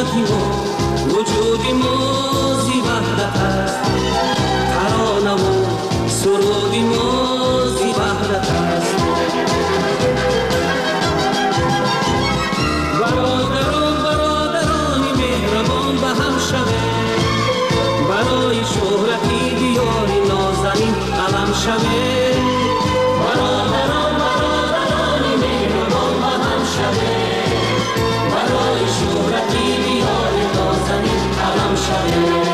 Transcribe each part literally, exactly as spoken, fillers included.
شدیم و وجودی موزی وحدت است، ترانه و سرودی موزی وحدت است. برادران برادرانی مهربان به هم شوه، برای شهرتی دیاری نازنین علم شوه. برادران برادرانی مهربان به هم شوه، برای شهرتی دیاری نازنین علم شوه.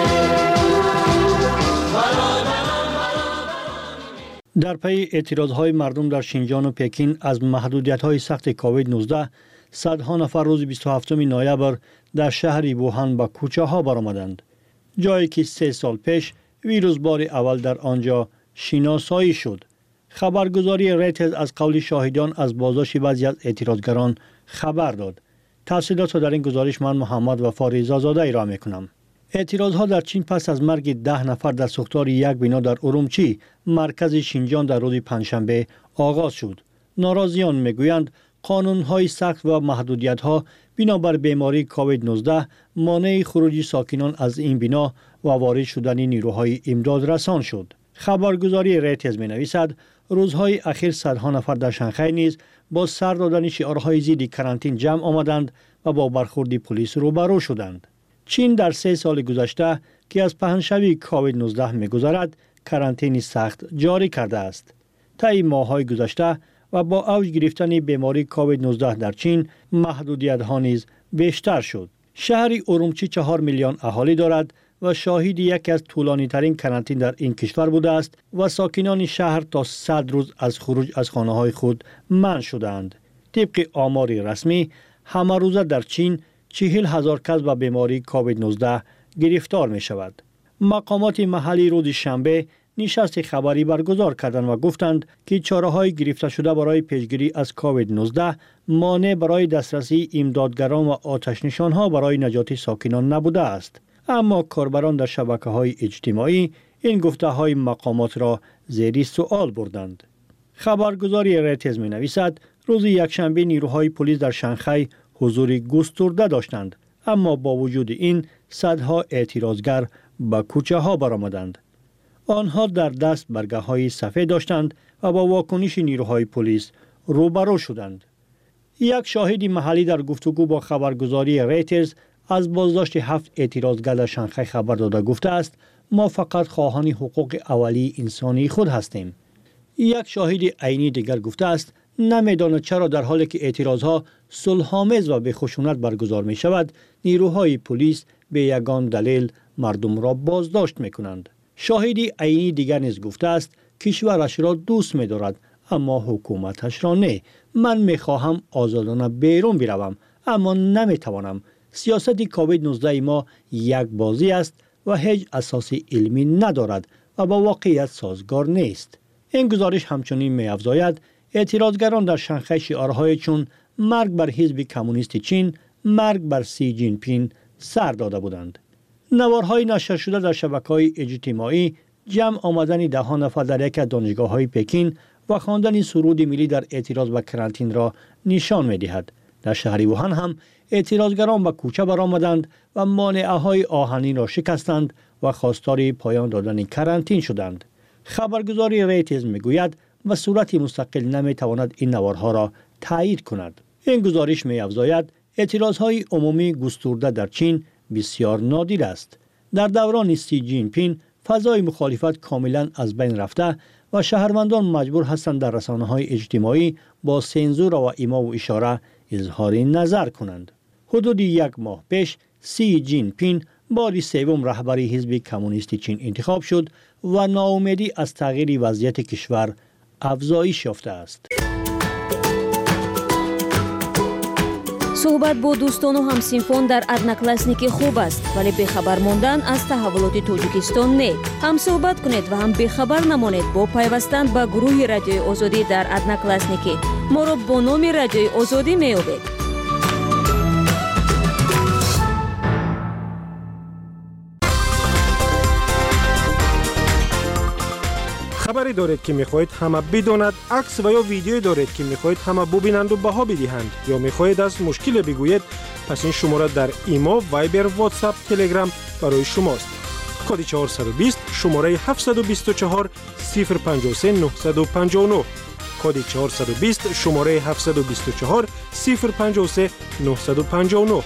در پی اعتراضهای مردم در شینجان و پکین از محدودیت‌های سخت کووید نوزده، صدها نفر روز بیست و هفتم نوامبر در شهر ووهان به کوچه ها برآمدند. جایی که سه سال پیش ویروس بار اول در آنجا شناسایی شد. خبرگزاری رویترز از قول شاهدان از بازداشت بعضی از اعتراضگران خبر داد. تفصیلات را در این گزارش من محمد وفا رضازاده ارائه می‌کنم. اعتراضها در چین پس از مرگ ده نفر در سوختار یک بنا در ارومچی، مرکز شینجان در روز پنجشنبه آغاز شد. ناراضیان میگویند قانون‌های سخت و محدودیت‌ها بنابر بیماری کووید نوزده مانع خروج ساکنان از این بنا و وارد شدن نیروهای امداد رسان شد. خبرگزاری رویترز می‌نویسد روزهای اخیر صدها نفر در شانگهای نیز با سر دادن شعارهای ضد کرانتین جمع آمدند و با برخورد پلیس روبرو شدند. چین در سه سال گذشته که از پهنشوی کووید نوزده می‌گذرد، کرانتین سخت جاری کرده است. طی ماه‌های گذشته و با اوج گرفتن بیماری کووید نوزده در چین، محدودیت‌ها نیز بیشتر شد. شهر ارومچی چهار میلیون اهالی دارد و شاهد یکی از طولانی‌ترین کرانتین در این کشور بوده است و ساکنان شهر تا صد روز از خروج از خانه‌های خود منع شدند. طبق آمار رسمی، همه روزه در چین چهل هزار کس به بیماری کووید نوزده گرفتار می شود. مقامات محلی روز شنبه نشست خبری برگزار کردند و گفتند که چاره‌های گرفته شده برای پیشگیری از کووید نوزده مانع برای دسترسی امدادگران و آتش نشان‌ها برای نجات ساکنان نبوده است. اما کاربران در شبکه‌های اجتماعی این گفته‌های مقامات را زیر سوال بردند. خبرگزاری رویترز می‌نویسد روز یکشنبه نیروهای پلیس در شانگهای حضور گسترده داشتند، اما با وجود این صدها اعتراضگر به کوچه ها برآمدند. آنها در دست برگه های سفید داشتند و با واکنش نیروهای پلیس روبرو شدند. یک شاهد محلی در گفتگو با خبرگزاری رویترز از بازداشت هفت اعتراضگر در شانگهای خبر داده گفته است ما فقط خواهان حقوق اولیه انسانی خود هستیم. یک شاهد عینی دیگر گفته است نمیداند چرا در حالی که اعتراضها صلح‌آمیز و به خشونت برگزار می شود، نیروهای پلیس به یگان دلیل مردم را بازداشت می کنند. شاهدی عینی دیگر نیز گفته است کشورش را دوست می دارد اما حکومتش را نه. من می خواهم آزادانه بیرون بروم اما نمی توانم. سیاست کووید نوزده ما یک بازی است و هیچ اساس علمی ندارد و با واقعیت سازگار نیست. این گزارش همچنین می افزاید اعتراضگران در شانگهای شعارهای چون مرگ بر حزب کمونیست چین، مرگ بر سی جین پین سر داده بودند. نوارهای نشر شده در شبکه‌های اجتماعی جمع آمدن ده ها نفر در یک از دانشگاه‌های پکین و خواندن سرود ملی در اعتراض به کرانتین را نشان می‌دهد. در شهر ووهان هم اعتراضگران به کوچه برآمدند و مانعه‌های آهنین را شکستند و خواستار پایان دادن کرانتین شدند. خبرگزاری رویترز می‌گوید و صورت مستقل نمی‌تواند این نوارها را تایید کند. این گزارش می‌افزاید اعتراضهای عمومی گسترده در چین بسیار نادر است. در دوران سی جین پین فضای مخالفت کاملا از بین رفته و شهروندان مجبور هستند در رسانه‌های اجتماعی با سنزور و ایما و اشاره اظهار نظر کنند. حدود یک ماه پیش سی جین پین بار سوم رهبر حزب کمونیست چین انتخاب شد و ناامیدی از تغییر وضعیت کشور افزایش یافته است. صحبت با دوستان و همسینفون در ادناکلاسنیکی خوب است، ولی بخبر موندن از تحولات توجیکستان نه. هم صحبت کنید و هم بخبر نمانید با پیوستن به گروه رادیوی آزادی در ادناکلاسنیکی. ما را با نام رادیوی آزادی می‌یابید. خبری دارید که میخواهید همه بداند، عکس و یا ویدیویی دارید که میخواهید همه ببینند و بها بدهند، یا میخواهید از مشکل بگویید، پس این شماره در ایمو، وایبر، واتساپ، تلگرام برای شماست. کد چهارصد و بیست شماره هفتصد و بیست و چهار صفر پنجاه و سه نهصد و پنجاه و نه. کد چهارصد و بیست شماره هفتصد و بیست و چهار صفر پنجاه و سه نهصد و پنجاه و نه.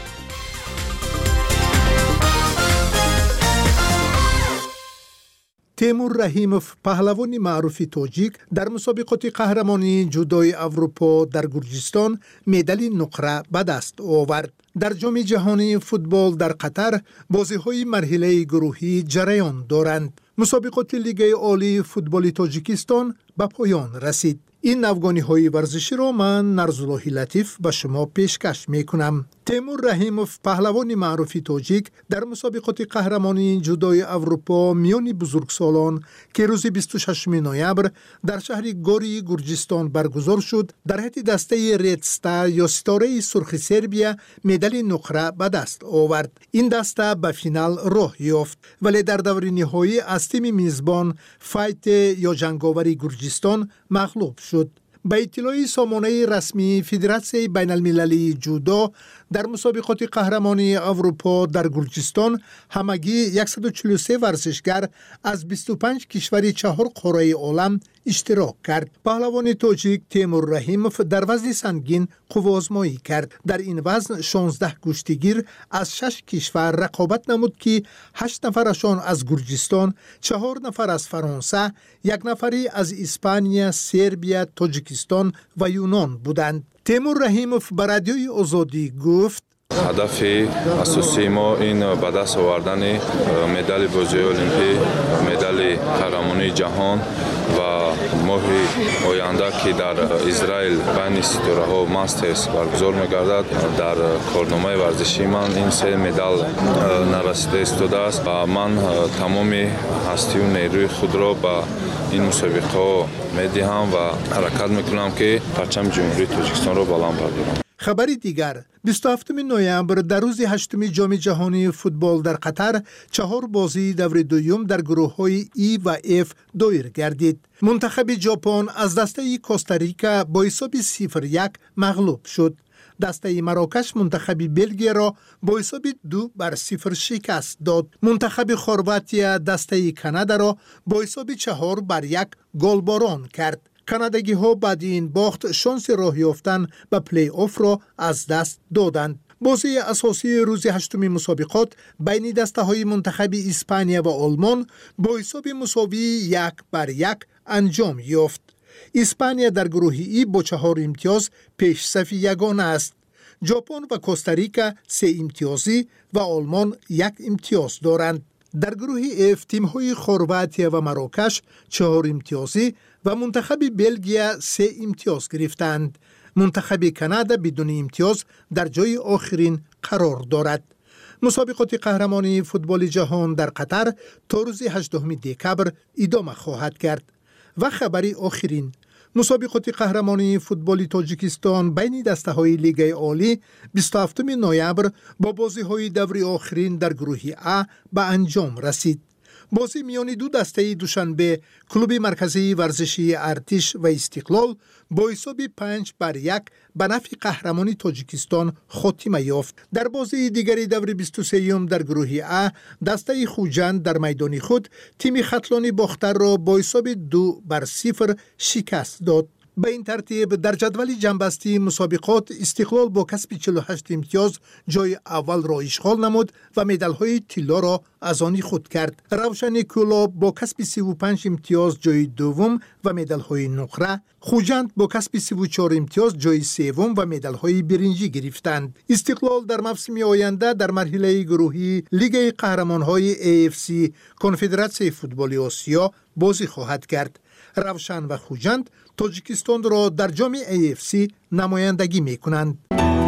تیمور رحیموف پهلوان معروف تاجیک در مسابقات قهرمانی جودوی اروپا در گرجستان مدال نقره به دست آورد. در جام جهانی فوتبال در قطر بازی‌های مرحله گروهی جریان دارند. مسابقات لیگ عالی فوتبال تاجیکستان به پایان رسید. این نوگانی‌های ورزشی را من نرزالله لطیف به شما پیشکش می‌کنم. تیمور رحیموف پهلوان معروف تاجیک در مسابقات قهرمانی جودوی اروپا میان بزرگسالان که روز بیست و ششم نوامبر در شهر گوری گرجستان برگزار شد، در حد دسته رد استار یا ستاره سرخ سربیا مدال نقره به دست آورد. این دسته به فینال راه یافت، ولی در دور نهایی از تیم میزبان فایت یا جنگاوری گرجستان مغلوب شد. به اطلاع سامانه رسمی فدراسیون بین المللی جودو، در مسابقات قهرمانی اروپا در گرجستان همگی صد و چهل و سه ورزشگر از بیست و پنج کشور چهار قاره عالم اشتراک کرد. پهلوان تاجیک تیمور رحیموف در وزن سنگین قوه‌آزمایی کرد. در این وزن شانزده کشتیگیر از شش کشور رقابت نمود که هشت نفرشان از گرجستان، چهار نفر از فرانسه، یک نفری از اسپانیا، سربیا، تاجیکستان و یونان بودند. تیمور رحیموف به رادیوی آزادی گفت: هدف اساسی ما این به دست آوردن مدال بازی المپیک، مدال قهرمانی جهان و ماه آینده که در اسرائیل بین ستاره ها ماسترز برگزار می‌گردد. در کارنامه ورزشی من این سه مدال نرسیده استوده است و من تمام هستی و نیروی خود را به این مسابقه می‌دهم و حرکت می‌کنم که پرچم جمهوری تاجیکستان را بلند بردارم. خبری دیگر، بیست و هفتم نوامبر در روز هشتم جام جهانی فوتبال در قطر چهار بازی دور دوم در گروه‌های ای و اف دایر گردید. منتخب ژاپن از دسته کوستاریکا با حساب صفر یک مغلوب شد. دسته مراکش منتخب بلژیم را با حساب دو بر صفر شکست داد. منتخب خورواتیا دسته کانادا را با حساب چهار بر یک گلباران کرد. کانادایی ها بعد این باخت شانس راه یافتن به پلی آف را از دست دادند. بازی اساسی روز هشتم مسابقات بین دسته های منتخب اسپانیا و آلمان با حساب مساوی یک بر یک انجام یافت. اسپانیا در گروه ای با چهار امتیاز پیش صف یگانه است. ژاپن و کوستاریکا سه امتیازی و آلمان یک امتیاز دارند. در گروه اف تیم های خورواتیا و مراکش چهار امتیازی و منتخب بلژیم سه امتیاز گرفتند. منتخب کانادا بدون امتیاز در جای آخرین قرار دارد. مسابقات قهرمانی فوتبال جهان در قطر تا روز هجدهم دکبر ادامه خواهد کرد. و خبری آخرین، مسابقات قهرمانی فوتبال تاجیکستان بین دسته های لیگ عالی بیست و هفتم نوامبر با بازی های دوری آخرین در گروه ا به انجام رسید. بازی میان دو دسته دوشنبه کلوب مرکزی ورزشی ارتش و استقلال با حساب پنج بر یک به نفع قهرمانی تاجیکستان خاتمه یافت. در بازی دیگری دور بیست و سه در گروه ا دسته خوجند در میدان خود تیم ختلانی باختر را با حساب دو بر صفر شکست داد. به این ترتیب در جدول جنبستی مسابقات استقلال با کسب چهل و هشت امتیاز جای اول را اشغال نمود و مدال‌های طلا را از آن خود کرد. روشن کلاب با کسب سی و پنج امتیاز جای دوم و مدال‌های نقره، خوجند با کسب سی و چهار امتیاز جای سوم و مدال‌های برنجی گرفتند. استقلال در موسم آینده در مرحله گروهی لیگ قهرمان‌های ای اف سی کنفدراسیون فوتبال آسیا بازی خواهد کرد. روشن و خوجند تاجیکستان را در جام ای اف سی نمایندگی می کنند.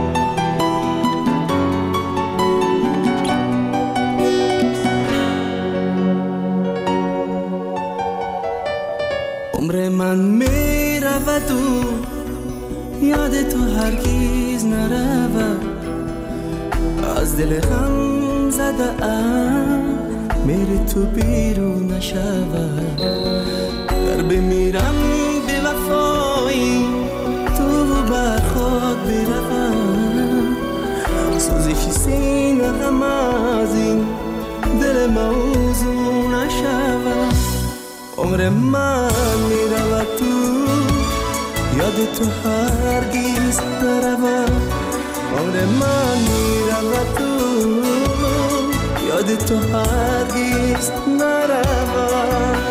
عمر من می رود و یاد تو هرگز نرود، از دل غم زده ام میری تو بیرون نشود. در بمیرم به وفایی تو بر خود بروم سوزش سینه غم از این دل موضوع نشود عمر من میرود تو یاد تو هرگز نرود عمر من میرود تو یاد تو هرگز نرود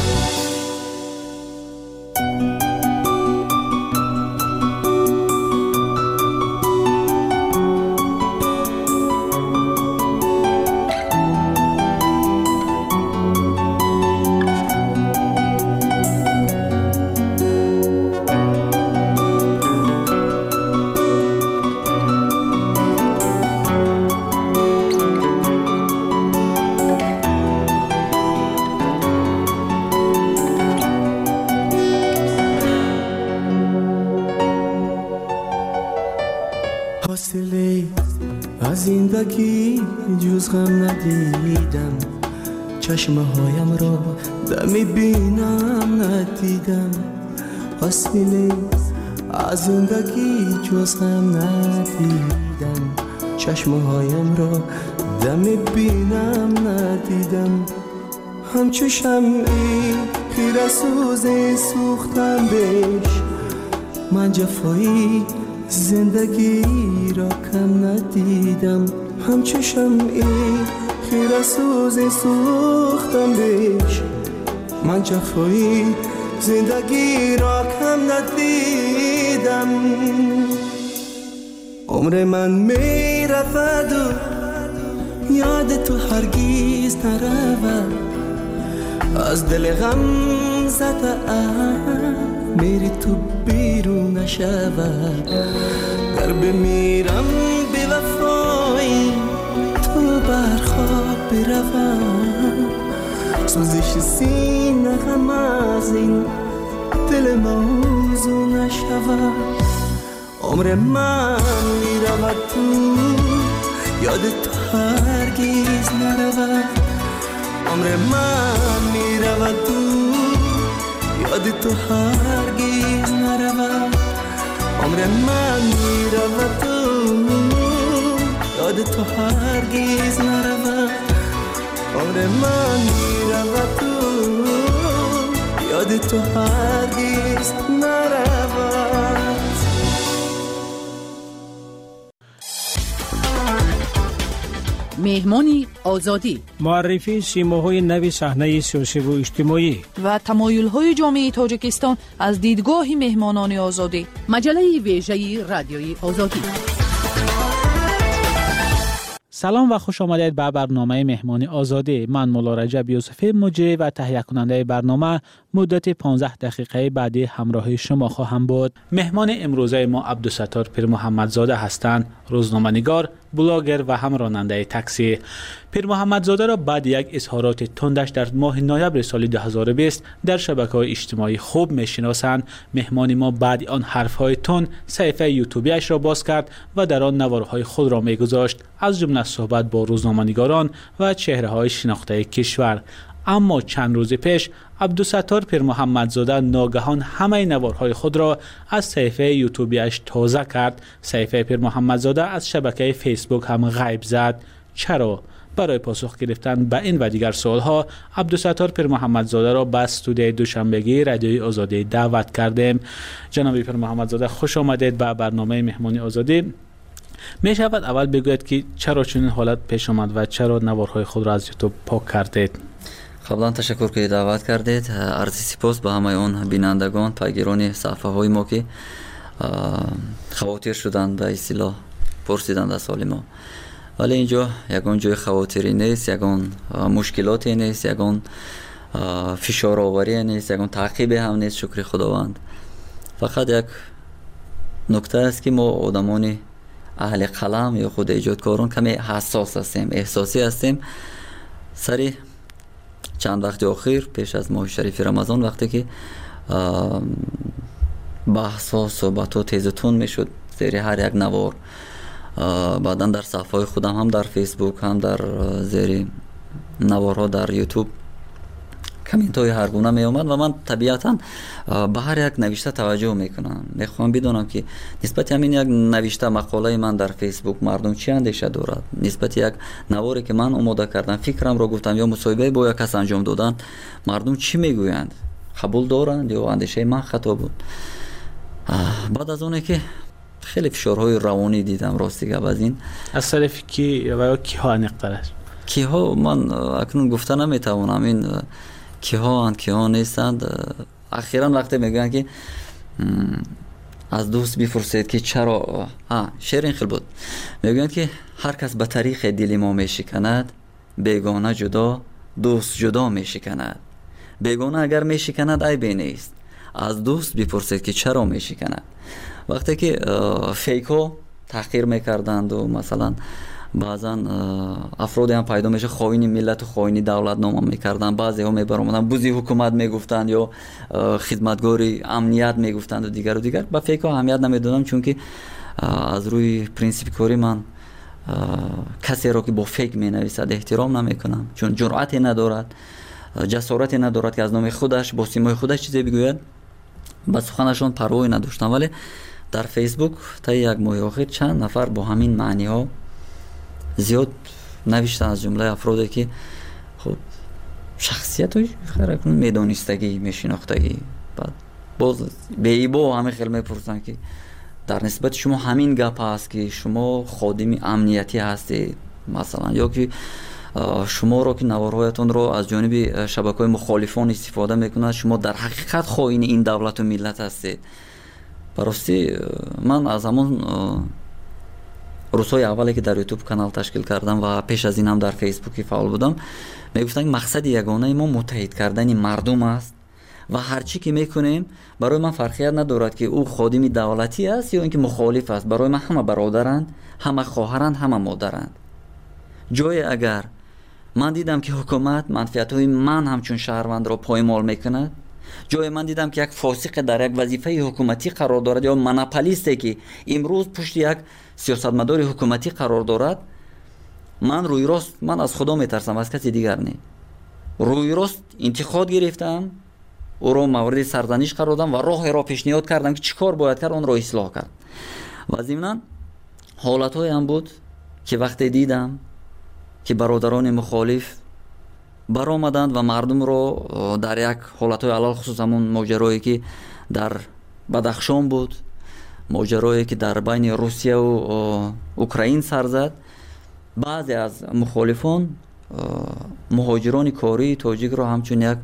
حاصله از زندگی جز غم ندیدم چشمه هایم را دمی بینم ندیدم حاصله از زندگی جز غم ندیدم چشمه هایم را دمی بینم ندیدم همچو شمعی خیره سوز سوختم بهش من جفایی زندگی را کم ندیدم همچو شمعی خیره سوز سوختم بهش من جفایی زندگی را کم ندیدم عمر من می رفت و یاد تو هرگز نرود از دل غم زده ام میری تو بیرون نشود گر بمیرم به وفایی تو بر خواب بروم سوزش سینه غم از این دل موضوع نشود عمر من میرود تو یاد تو هرگز نرود عمر من میرود تو یاد تو هرگز نرود عمر من میرود تو یاد تو هرگز نرود عمر من میرود تو یاد تو هرگز نرود مهمانی آزادی معرفی سیماهای نوی صحنه سیاسی و اجتماعی و تمایل‌های جامعه تاجیکستان از دیدگاه مهمانان آزادی مجله ویژه رادیوی آزادی. سلام و خوش آمدید به برنامه مهمانی آزادی. من مولا رجب یوسفی مجری و تهیه کننده برنامه مدت پانزده دقیقه بعدی همراه شما خواهم بود. مهمان امروزه ما عبدالستار پیر محمدزاده هستند، روزنامه‌نگار، بلاگر و هم راننده تاکسی. پیر محمدزاده را بعد یک اظهارات تندش در ماه نوامبر سال دو هزار و بیست در شبکه‌های اجتماعی خوب می‌شناسند. مهمان ما بعد آن حرف‌های تند صفحه یوتیوبیش را باز کرد و در آن نوارهای خود را می‌گذاشت، از جمله صحبت با روزنامه‌نگاران و چهره‌های شناخته کشور. اما چند روز پیش عبدالستار پیر محمدزاده ناگهان همه نوارهای خود را از صفحه یوتیوبیش تازه کرد. صفحه پیر محمدزاده از شبکه فیسبوک هم غیب زد. چرا؟ برای پاسخ گرفتن به این و دیگر سوالها عبدالستار پیر محمدزاده را به استودیوی دوشنبگی رادیوی آزادی دعوت کردیم. جناب پیر محمدزاده خوش آمدید به برنامه مهمانی آزادی. می شود اول بگوید که چرا چنین حالت پیش آمد و چرا نوارهای خود را از یوتیوب پاک کردید؟ قبلا تشکر که دعوت کردید. عرض سپاس به همه اون بینندگان پیگیران صفحه های ما که خواطر شدند به اصطلاح پرسیدند از حال ما. ولی اینجا یگان جای خواطری نیست، یگان مشکلاتی نیست، یگان فشار آوری نیست، یگان تعقیب هم نیست. شکر خداوند. فقط یک نکته است که ما آدمان اهل قلم یا خود ایجادکاران کمی حساس هستیم، احساسی هستیم. سری چند وقت اخیر پیش از ماه شریف رمضان وقتی که بحث ها صحبت ها تیز و تند میشد زیر هر یک نوار، بعدا در صفحه خودم هم در فیسبوک هم در زیر نوارها در یوتیوب коммент های هر گونه می اومد و من طبیعتا به هر یک نوشته توجه میکنم. میخوام بدونم که نسبت همین یک نوشته مقاله من در فیسبوک مردم چی اندیشه دارد، نسبت یک نواری که من آماده کردم فکرم رو گفتم یا مصاحبه با یک کس انجام دادن مردم چی میگویند، قبول دارند یا اندیشه من خطا بود. بعد از اونه که خیلی فشارهای روانی دیدم راستی گپ از این از طرف کی و یا کی ها نقطرش کی ها من اکنون گفته نمیتوانم این کی ها اند کی ها نیستند. اخیرا وقتی میگن که از دوست بپرسید که چرا ها شعر این خیلی بود، میگن که هر کس به طریق دل ما میشکند بیگانه جدا دوست جدا میشکند. بیگانه اگر میشکند عیبی نیست، از دوست بپرسید که چرا میشکند. وقتی که فیکو تحقیر میکردند و مثلا بعضا افرادی هم پیدا میشه خائن ملت و خائن دولت نام میکردن، بعضی ها میبرامدن بوزی حکومت میگفتند یا خدمتگاری امنیت میگفتند و دیگر و دیگر. با فیکو اهمیت نمیدادم چون که از روی پرینسیپ کاری من کسی را که با فیک مینویسد احترام نمیکنم، چون جرأتی ندارد، جسارتی ندارد که از نام خودش با سیمای خودش چیزی بگوید. با سخنشون پروایی نداشتم، ولی در فیسبوک تا یک ماه اخیر چند نفر با همین معنی ها زیاد نوشتن، از جمله افرادی که خب شخصیت های خیلی میدانستگی میشناختگی. بعد باز به ایبا همه خیلی میپرسن که در نسبت شما همین گپ هست که شما خادم امنیتی هستید مثلا، یا که شما رو که نوارهایتون رو از جانب شبکه‌های مخالفان استفاده میکنند شما در حقیقت خائن این دولت و ملت هستید. براستی من از همون روزهای اولی که در یوتیوب کانال تشکیل کردم و پیش از این هم در فیسبوک فعال بودم میگفتن مقصد یگانه ما متحد کردن مردم است و هرچی که میکنیم برای من فرقیت ندارد که او خادم دولتی است یا اینکه مخالف است. برای من همه برادرند، همه خواهرند، همه مادرند. جای اگر من دیدم که حکومت منفعت‌های من همچون شهروند را پایمال میکند، جای من دیدم که یک فاسق در یک وظیفه حکومتی قرار دارد یا مناپولیستی که امروز پشت یک سیاستمدار حکومتی قرار دارد، من روی راست من از خدا میترسم، از کسی دیگر نه. روی راست انتقاد گرفتم، او را مورد سرزنش قرار دادم و راه را پیشنهاد کردم که چیکار باید کرد آن را اصلاح کرد. و ضمن حالت‌های هم بود که وقتی دیدم که برادران مخالف برآمدند و مردم رو در یک حالت‌های علل خصوص همون ماجرایی که در بدخشان بود، ماجرایی که در بین روسیه و اوکراین سر زد، بعضی از مخالفان مهاجران کاری تاجیک رو همچون یک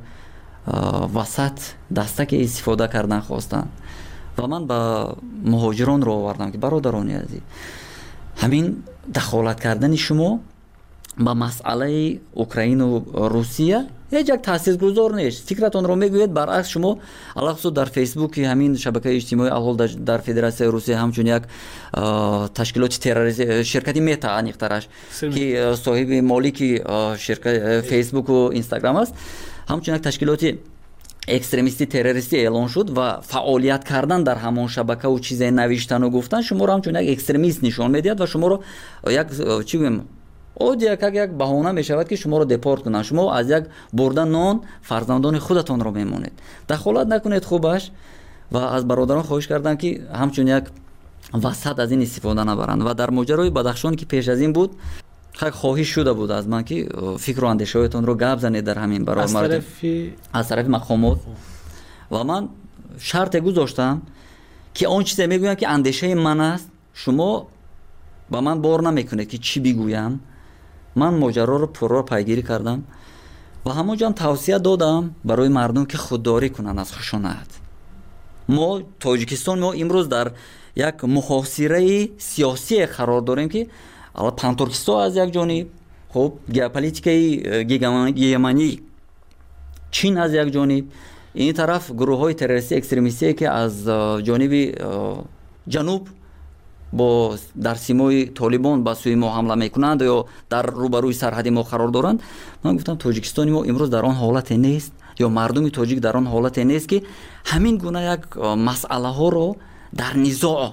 وسط دستک استفاده کردن خواستند و من با مهاجران رو آوردم که برادران عزیز همین دخالت کردن شما با مسئله اوکراین و روسیه هیچ یک تاثیرگذار نیست. فکرتون رو میگوید برعکس شما علاوه در فیسبوک همین شبکه اجتماعی الحال در فدراسیون روسیه همچون یک تشکیلات تروریستی شرکتی متا انیقترش که صاحب مالک شرکت فیسبوک و اینستاگرام است، همچون یک تشکیلات اکستریمیستی تروریستی اعلان شد و فعالیت کردن در همان شبکه و چیزای نوشتن و گفتن شما رو همچون یک اکستریمیست نشان میدهد و شما رو یک چی بگم او یک یک بهانه می شود که شما رو دپورت کنند. شما از یک بردن نان فرزندان خودتان رو میمونید. دخالت نکنید خوبش و از برادران خواهش کردم که همچون یک وسط از این استفاده نبرند. و در ماجرای بدخشان که پیش از این بود خیلی خواهش شده بود از من که فکر و اندیشه‌هایتان رو گپ زنید در همین برای از طرف از طرف مقامات و من شرط گذاشتم که اون چیزی میگویم که اندیشه من است شما با من بار نمیکنید که چی بگویم. من ماجرا رو پررو پیگیری کردم و همونجا هم توصیه دادم برای مردم که خودداری کنن از خشونت. ما تاجیکستان ما امروز در یک محاصره سیاسی قرار داریم که الان پانتورکستان از یک جانب، خب ژئوپلیتیکای گیگمانی چین از یک جانب، این طرف گروه های تروریستی اکستریمیستی که از جانب جنوب با در سیمای طالبان با سوی ما حمله میکنند یا در روبروی سرحد ما قرار دارند. من گفتم تاجیکستان ما امروز در آن حالت نیست یا مردم تاجیک در آن حالت نیست که همین گونه یک مسئله ها رو در نزاع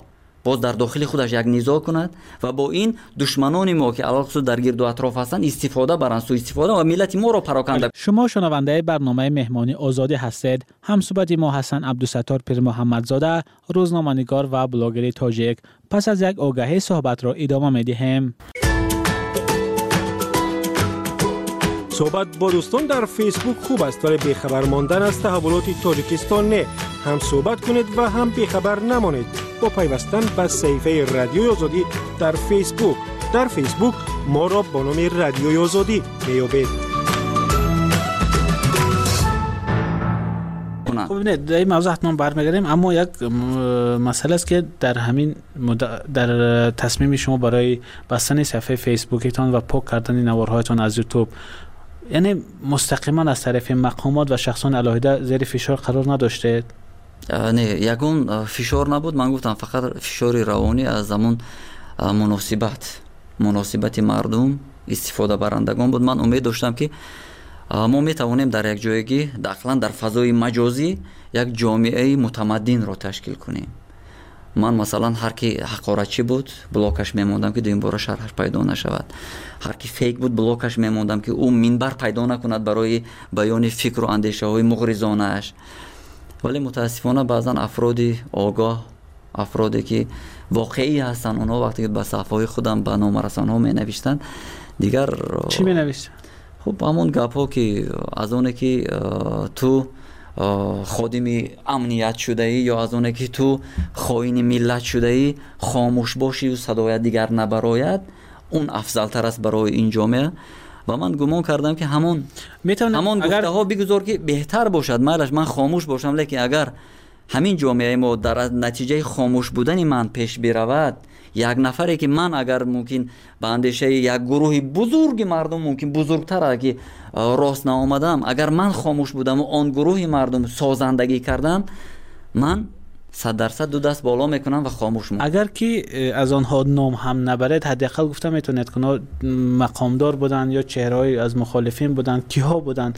باز در داخل خودش یک نزاع کند و با این دشمنان ما که علاوه در گرد و اطراف هستند استفاده برند، سوء استفاده و ملت ما را پراکنده. شما شنونده برنامه مهمانی آزادی هستید. همصحبت ما حسن عبدالستار پیر محمدزاده، روزنامه‌نگار و بلاگر تاجیک. پس از یک آگهی صحبت را ادامه می‌دهیم. صحبت با دوستان در فیسبوک خوب است ولی بیخبر ماندن از تحولات تاجیکستان نه. هم صحبت کنید و هم بیخبر نمانید با پیوستن به صفحه رادیوی آزادی در فیسبوک. در فیسبوک ما را با نام رادیوی آزادی میابید. خب نه در این موضوع حتما برمیگردیم، اما یک مسئله است که در همین در تصمیم شما برای بستن صفحه فیسبوکتان و پاک کردن نوارهایتان از یوتیوب، یعنی مستقیما از طرف مقامات و شخصان علاهده زیر فشار قرار نداشته؟ نه، یگون فشار نبود. من گفتم فقط فشار روانی از زمان مناسبت مناسبت مردم، استفاده برندگان بود. من امید داشتم که ما میتوانیم در یک جایگی داخلا در فضای مجازی یک جامعه متمدن را تشکیل کنیم. من مثلا هر کی حقارتچی بود بلاکش میموندم که دویم بار شرحش پیدا نشود. هر کی فیک بود بلاکش میموندم که او منبر پیدا نکند برای بیان فکر و اندیشه های مغرضانه اش. ولی متاسفانه بعضا افرادی آگاه، افرادی که واقعی هستن، اونا وقتی که به صفحه خودم به نام رسانه ها می نوشتن دیگر چی می نوشتن؟ خب همون گپ ها که از اونه که تو خادم امنیت شده ای یا از اونه که تو خائن ملت شده ای خاموش باشی و صدای دیگر نبراید، اون افضل تر است برای این جامعه. و من گمان کردم که همون همون اگر... گفته ها بگذار که بهتر باشد، مالش من خاموش باشم، لیکن اگر همین جامعه ما در نتیجه خاموش بودن من پیش برود، یک نفری که من اگر ممکن به اندیشه یک گروه بزرگ مردم ممکن بزرگتر اگه راست نآمدم، اگر من خاموش بودم و آن گروه مردم سازندگی کردم، من صد درصد دو دست بالا میکنم و خاموش میکنم. اگر که از آنها نام هم نبرد، حداقل گفتم میتونید که مقامدار بودن یا چهره‌ای از مخالفین بودن، کیها بودن،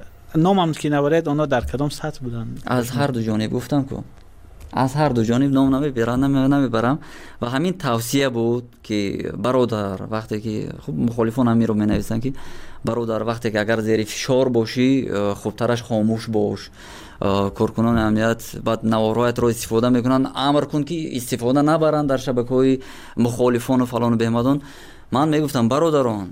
نام هم که نبرد آنها در کدام سطح بودن؟ از هر دو جانب گفتم که از هر دو جانب نام نمیبرم نمیبرم و همین توصیه بود که برادر وقتی که خب مخالفان هم می رو می نویسن که برادر وقتی که اگر زیر فشار باشی خوبترش خاموش باش. کارکنان امنیت بعد نوارهایت رو استفاده میکنن، امر کن که استفاده نبرن در شبکه‌های مخالفان و فلان و بهمدان. من میگفتم برادران،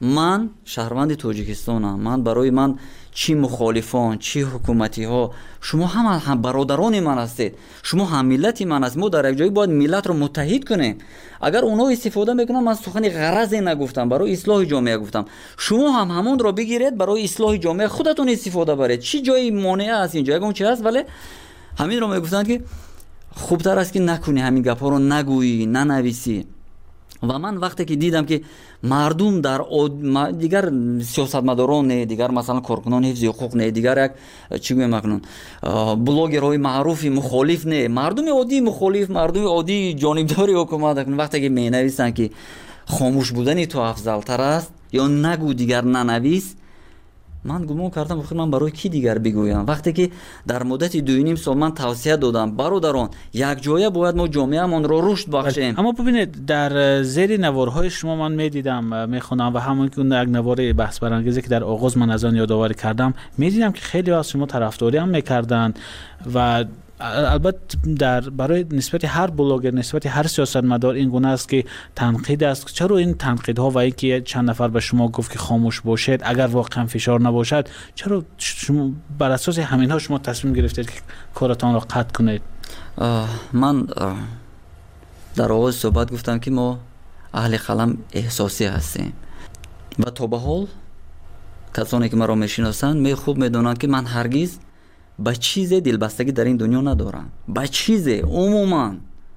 من شهروند تاجیکستانم، من برای من چی مخالفان چی حکومتی ها، شما هم هم برادران من هستید، شما هم ملت من هستید. ما در یک جایی باید ملت رو متحد کنیم. اگر اونا استفاده میکنن، من سخن غرضی نگفتم، برای اصلاح جامعه گفتم، شما هم همون رو بگیرید برای اصلاح جامعه خودتون استفاده برید. چی جایی مانع است اینجا یگون چی هست؟ ولی همین رو میگفتن که خوبتر است که نکنی، همین گپا رو نگویی، ننویسی. و من وقتی که دیدم که مردم در دیگر سیاستمداران نه، دیگر مثلا کارکنان حفظ حقوق نه، دیگر یک چی گویم مکنون بلاگرهای معروفی مخالف نه، مردم عادی مخالف، مردم عادی جانبداری حکومت کن، وقتی که می نویسن که خاموش بودنی تو افضل تر است یا نگو دیگر ننویس، من گمان کردم بخیر من برای کی دیگر بگویم. وقتی که در مدت دو نیم سال من توصیه دادم برادران یک جایه باید ما جامعه‌مان رو رشد بخشیم. اما ببینید در زیر نوارهای شما من میدیدم میخونم و همون که یک نوار بحث برانگیزی که در آغاز من از آن یادآوری کردم، میدیدم که خیلی از شما طرفداری هم میکردن و البته در برای نسبت هر بلاگر، نسبت هر سیاستمدار این گونه است که تنقید است. چرا این تنقیدها و اینکه چند نفر به شما گفت که خاموش باشید اگر واقعا فشار نباشد، چرا شما بر اساس همینها شما تصمیم گرفتید که کارتان را قطع کنید؟ من در آغاز صحبت گفتم که ما اهل قلم احساسی هستیم و تا به حال کسانی که مرا میشناسند می خوب میدونند که من هرگز با چیز دلبستگی در این دنیا ندارم. با چیز عموما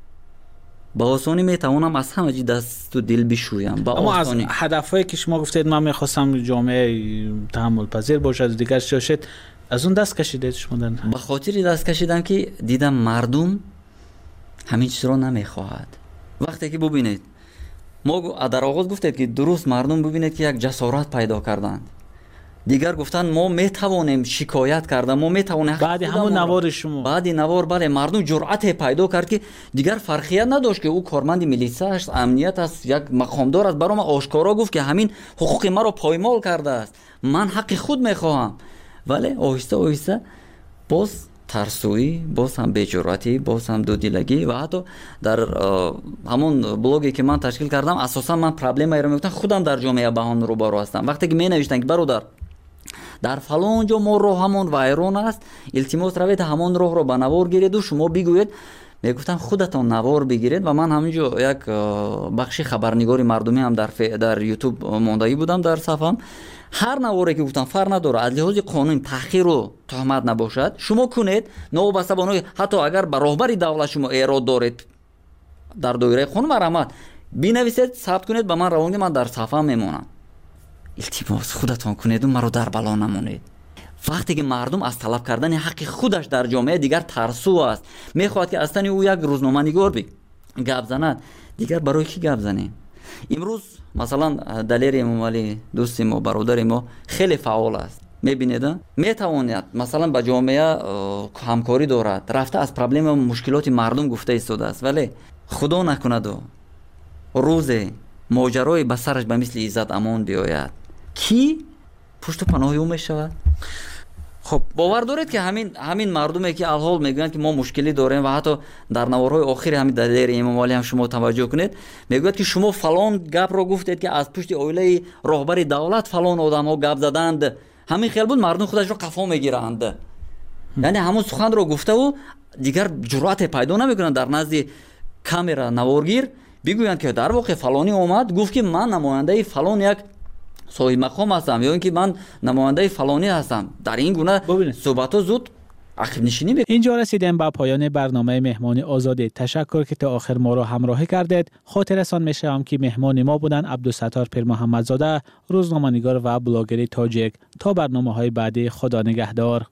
با آسانی میتوانم از همه چیز دست و دل بشویم. با اما آسانی. از هدفهایی که شما گفتید من میخواستم جامعه تحمل پذیر باشد دیگر شاشد، از اون دست کشیدید شما؟ به خاطر دست کشیدم که دیدم مردم همین چیز رو نمیخواهد. وقتی که ببینید ما در آغاز گفتید که درست مردم ببینید که یک جسارت پیدا کردند، дигар гуфтанд мо метавонем шикоят карда, мо метавонем баъди ҳамон навори шумо баъди навор бале мардум ҷуръате пайдо кард ки дигар фарқият надошт ки ӯ корманди милитсия аст, амният аст, як мақомдор аст. барои ман ошкоро гуфт ки ҳамин ҳуқуқи маро поймол кардааст, ман ҳаққи худ мехоҳам. вале оҳиста оҳиста боз тарсуӣ, боз ҳам беҷуръатӣ, боз ҳам дудилагӣ ва ҳатто дар ҳамон блоге ки ман ташкил кардам асосан ман проблемаеро мегуфтам, худам дар ҷомеа ба ҳам рӯбаро ҳастам. вақте ки менавиштанд ки бародар дар фалон ҷо мо роҳ ҳамон вайрон аст, илтимос равед ҳамон роҳро ба навор гиреду шумо бигӯед, мегуфтам худатон навор бигиред. ва ман ҳаминҷо як бахши хабарнигори мардумӣ ҳам дар ютуб мондаӣ будам дар сафҳам. ҳар наворе ки гуфтам фарқ надорад, аз лиҳози қонун таҳқиру тӯҳмат набошад, шумо кунед, новобаста бо нои ҳатто агар ба роҳбари давлат шумо эрод доред дар доираи қонун марҳамат бинависед, сабт кунед, ба ман равонед, ман дар сафҳа мемонам. илтимос худатон кунеду маро дар бало намонед. вақте ки мардум аз талаб кардани ҳаққи худаш дар ҷомеа дигар тарсу аст, мехоҳад ки аз тани ӯ як рӯзноманигор би гап занад, дигар барои кӣ гап занем? имрӯз масалан далери эмомалӣ дӯсти мо, бародари мо хеле фаъол аст, мебинед, метавонад масалан ба ҷомеа ҳамкорӣ дорад, рафта аз проблема мушкилоти мардум гуфта истодааст. вале худо накунаду рӯзе моҷарои ба сараш ба мисли Иззат Амон биёяд, ки пушту паноҳи ӯ мешавад? خب باور دارید که همین همین مردمی که الحال میگن که ما مشکلی داریم و حتی در نوارهای آخر همین دلیر امام علی هم شما توجه کنید، میگوید که شما فلان گپ رو گفتید که از پشت اویله راهبر دولت فلان آدم ها گپ زدند، همین خیال بود مردم خودش رو قفا میگیرند. یعنی همون سخن رو گفته و دیگر جرأت پیدا نمیکنند در نزد کامرا نوارگیر بگویند که در واقع فلانی اومد گفت که من نماینده فلان یک صاحب مقام هستم یا اینکه من نماینده فلانی هستم. در این گونه صحبت ها زود عقب نشینی میکنه. اینجا رسیدیم به پایان برنامه مهمانی آزادی. تشکر که تا آخر ما را همراهی کردید. خاطرتان میشم که مهمان ما بودن عبدالستار پیر محمدزاده، روزنامه‌نگار و بلاگر تاجیک. تا برنامه‌های بعدی، خدا نگهدار.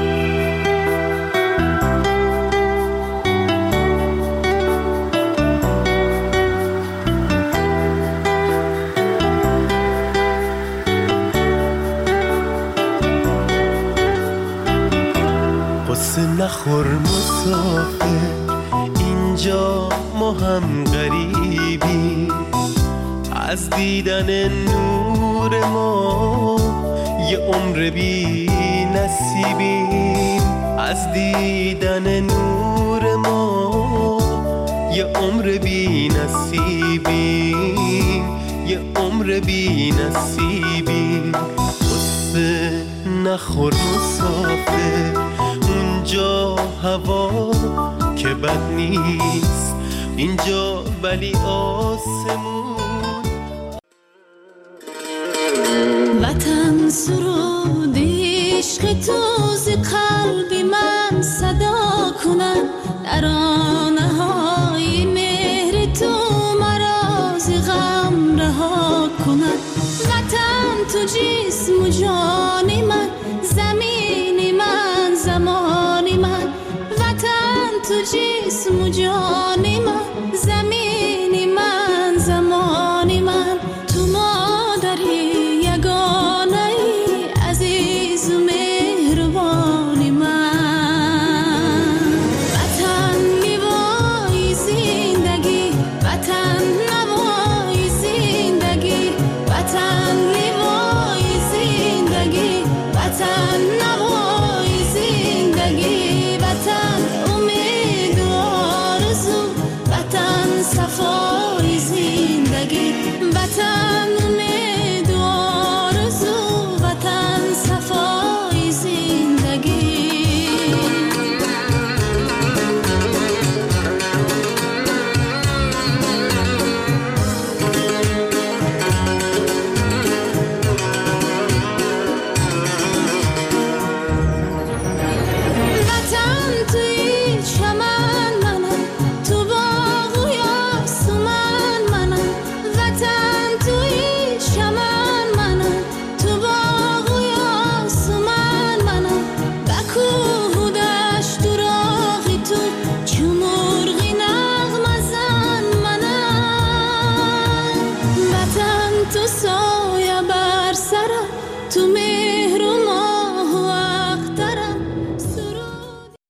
نخور مسافر، اینجا ما هم غریبی، از دیدن نور ما یه عمر بی نصیبیم، از دیدن نور ما یه عمر بی نصیبیم، یه عمر بی نصیبیم. قصه نخور مسافر، اینجا هوا که بد نیست، اینجا ولی آسمون. وطن سرود عشق تو ز قلب من صدا کنن، ترانه های مهر تو مرا ز غم رها کنن. وطن تو جسم و جان من، زمین من زمان من، وطن تو جسم و جان